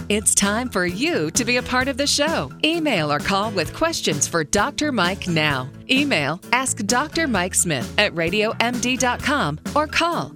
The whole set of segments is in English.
It's time for you to be a part of the show. Email or call with questions for Dr. Mike now. Email Ask Dr. Mike Smith at radiomd.com or call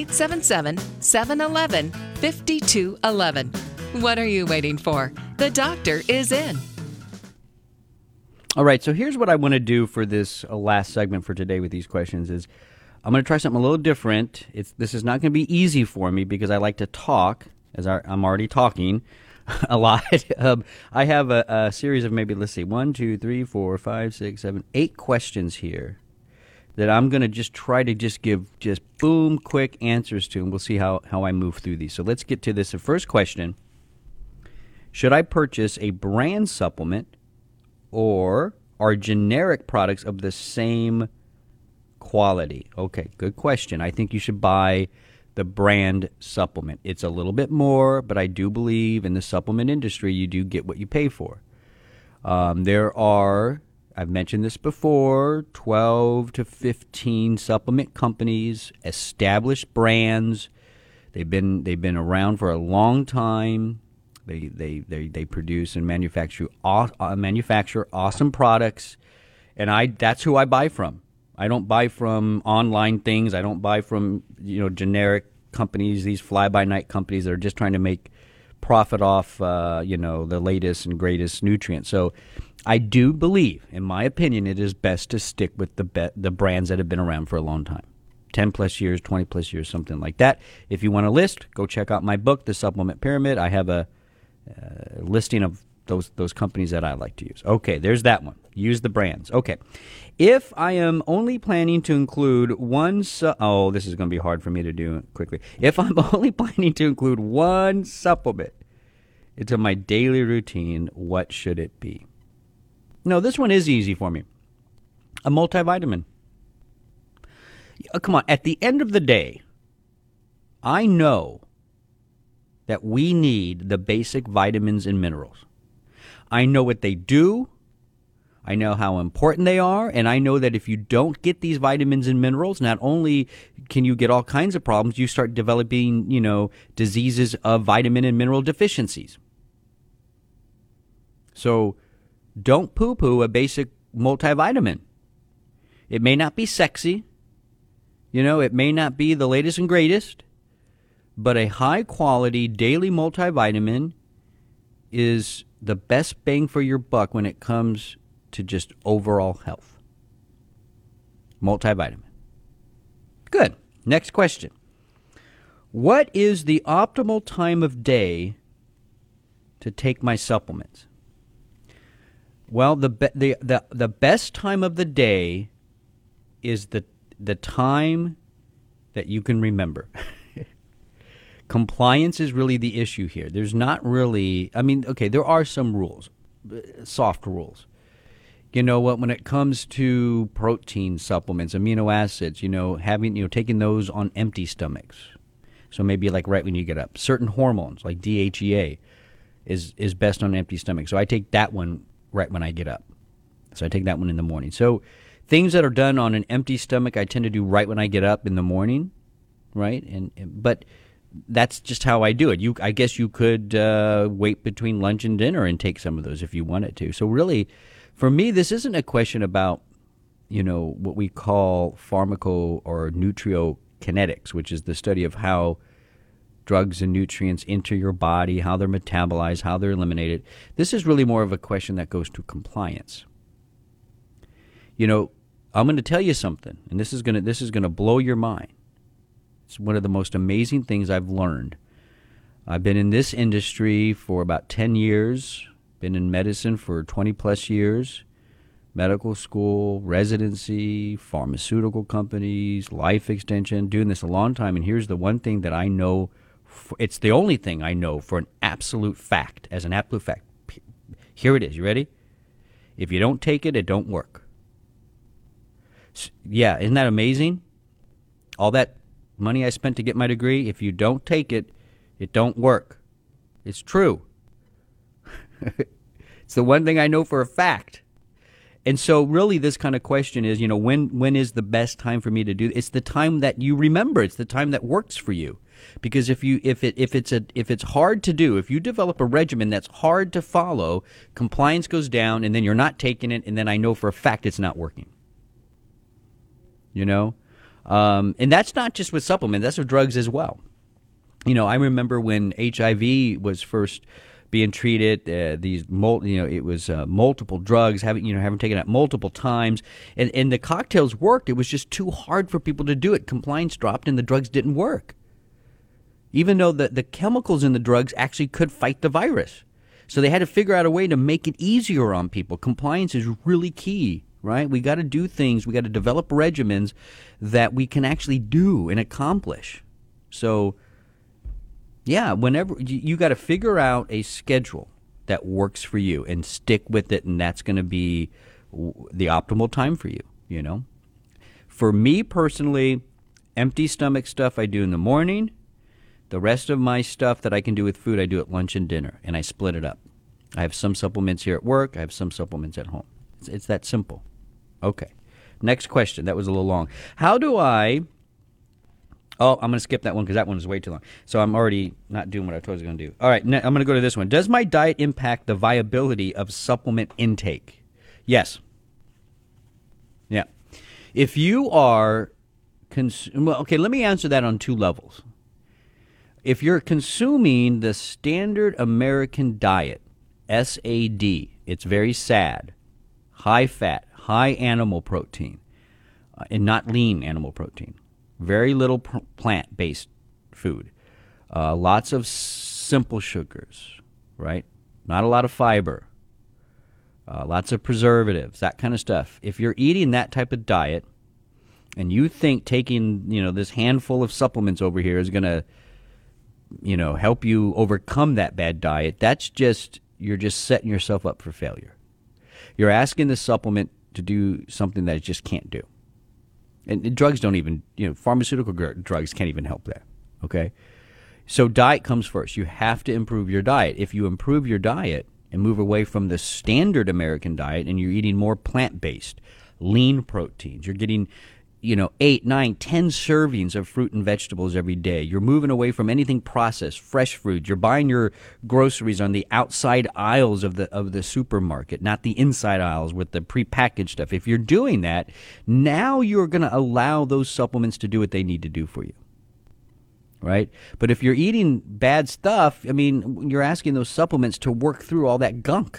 877-711-5211. What are you waiting for? The doctor is in. All right, so here's what I want to do for this last segment for today with these questions is I'm going to try something a little different. This is not going to be easy for me because I like to talk, as I'm already talking a lot. I have a series of maybe, let's see, 1, 2, 3, 4, 5, 6, 7, 8 questions here that I'm going to just try to just give just boom, quick answers to, and we'll see how I move through these. So let's get to this. The first question, should I purchase a brand supplement or are generic products of the same quality? Okay, good question. I think you should buy the brand supplement. It's a little bit more, but I do believe in the supplement industry, you do get what you pay for. There are, I've mentioned this before, 12 to 15 supplement companies, established brands. They've been around for a long time. They produce and manufacture awesome products, and that's who I buy from. I don't buy from online things. I don't buy from generic companies, these fly-by-night companies that are just trying to make profit off the latest and greatest nutrients. So I do believe, in my opinion, it is best to stick with the brands that have been around for a long time. 10 plus years, 20 plus years, something like that. If you want a list, go check out my book, The Supplement Pyramid. I have a listing of those companies that I like to use. Okay, there's that one. Use the brands. Okay. If I am only planning to include this is going to be hard for me to do quickly. If I'm only planning to include one supplement into my daily routine, what should it be? No, this one is easy for me. A multivitamin. Come on. At the end of the day, I know that we need the basic vitamins and minerals. I know what they do. I know how important they are, and I know that if you don't get these vitamins and minerals, not only can you get all kinds of problems, you start developing, diseases of vitamin and mineral deficiencies. So don't poo-poo a basic multivitamin. It may not be sexy. It may not be the latest and greatest, but a high-quality daily multivitamin is the best bang for your buck when it comes to just overall health. Multivitamin. Good. Next question. What is the optimal time of day to take my supplements? Well, the best time of the day is the time that you can remember. Compliance is really the issue here. There's not really, there are some rules, soft rules. You know what, when it comes to protein supplements, amino acids, taking those on empty stomachs. So maybe like right when you get up. Certain hormones like DHEA is best on an empty stomach. So I take that one right when I get up. So I take that one in the morning. So things that are done on an empty stomach, I tend to do right when I get up in the morning, right? But that's just how I do it. I guess you could wait between lunch and dinner and take some of those if you wanted to. So really, for me, this isn't a question about, what we call pharmaco or nutriokinetics, which is the study of how drugs and nutrients enter your body, how they're metabolized, how they're eliminated. This is really more of a question that goes to compliance. I'm going to tell you something, and this is going to blow your mind. It's one of the most amazing things I've learned. I've been in this industry for about 10 years, been in medicine for 20 plus years, medical school, residency, pharmaceutical companies, life extension, doing this a long time. And here's the one thing that I know, it's the only thing I know for an absolute fact, as an absolute fact. Here it is. You ready? If you don't take it, it don't work. Yeah, isn't that amazing? All that money I spent to get my degree, if you don't take it, it don't work. It's true. It's the one thing I know for a fact. And so really this kind of question is, when is the best time for me to do it? It's the time that you remember. It's the time that works for you. Because if it's hard to do, if you develop a regimen that's hard to follow, compliance goes down, and then you're not taking it, and then I know for a fact it's not working. And that's not just with supplements, that's with drugs as well. I remember when HIV was first being treated, it was multiple drugs, having taken it multiple times, and the cocktails worked. It was just too hard for people to do it. Compliance dropped, and the drugs didn't work, even though the chemicals in the drugs actually could fight the virus. So they had to figure out a way to make it easier on people. Compliance is really key, right? We got to do things. We got to develop regimens that we can actually do and accomplish. So, yeah, whenever you got to figure out a schedule that works for you and stick with it, and that's going to be the optimal time for you, For me personally, empty stomach stuff I do in the morning. The rest of my stuff that I can do with food, I do at lunch and dinner, and I split it up. I have some supplements here at work. I have some supplements at home. It's that simple. Okay. Next question. That was a little long. How do I... Oh, I'm going to skip that one because that one is way too long. So I'm already not doing what I thought I was going to do. All right, I'm going to go to this one. Does my diet impact the viability of supplement intake? Yes. Yeah. If you are... okay, let me answer that on two levels. If you're consuming the standard American diet, SAD, it's very sad, high fat, high animal protein, and not lean animal protein. Very little plant-based food. Lots of simple sugars, right? Not a lot of fiber. Lots of preservatives, that kind of stuff. If you're eating that type of diet and you think taking, this handful of supplements over here is going to, help you overcome that bad diet, you're just setting yourself up for failure. You're asking the supplement to do something that it just can't do. And drugs don't even, pharmaceutical drugs can't even help that, okay? So diet comes first. You have to improve your diet. If you improve your diet and move away from the standard American diet and you're eating more plant-based, lean proteins, you're getting, 8, 9, 10 servings of fruit and vegetables every day. You're moving away from anything processed, fresh fruit. You're buying your groceries on the outside aisles of the supermarket, not the inside aisles with the prepackaged stuff. If you're doing that, now you're going to allow those supplements to do what they need to do for you. Right? But if you're eating bad stuff, you're asking those supplements to work through all that gunk.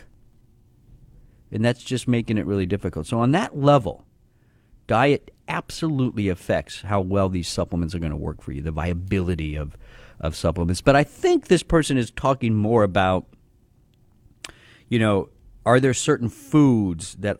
And that's just making it really difficult. So on that level, diet absolutely affects how well these supplements are going to work for you, the viability of supplements. But I think this person is talking more about, are there certain foods that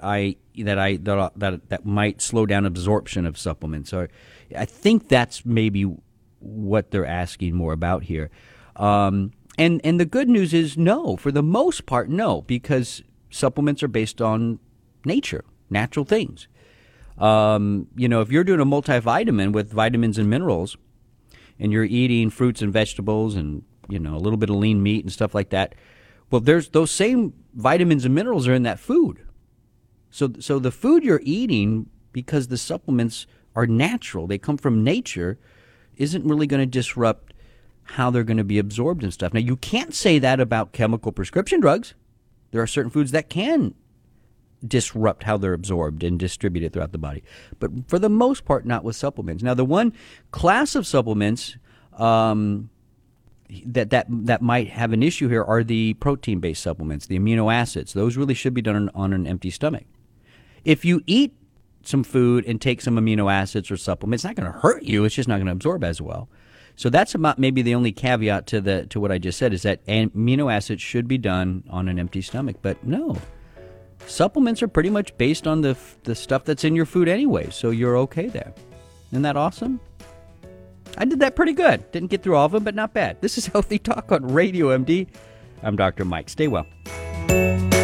might slow down absorption of supplements? Or I think that's maybe what they're asking more about here. And the good news is no, for the most part, no, because supplements are based on nature, natural things. If you're doing a multivitamin with vitamins and minerals and you're eating fruits and vegetables and, a little bit of lean meat and stuff like that, well, there's those same vitamins and minerals are in that food. So the food you're eating, because the supplements are natural, they come from nature, isn't really going to disrupt how they're going to be absorbed and stuff. Now, you can't say that about chemical prescription drugs. There are certain foods that can disrupt how they're absorbed and distributed throughout the body. But for the most part, not with supplements. Now, the one class of supplements that might have an issue here are the protein-based supplements, the amino acids. Those really should be done on an empty stomach. If you eat some food and take some amino acids or supplements, it's not going to hurt you. It's just not going to absorb as well. So that's about maybe the only caveat to what I just said, is that amino acids should be done on an empty stomach. But no. Supplements are pretty much based on the stuff that's in your food anyway, so you're okay there. Isn't that awesome? I did that pretty good. Didn't get through all of them, but not bad. This is Healthy Talk on Radio MD. I'm Dr. Mike. Stay well.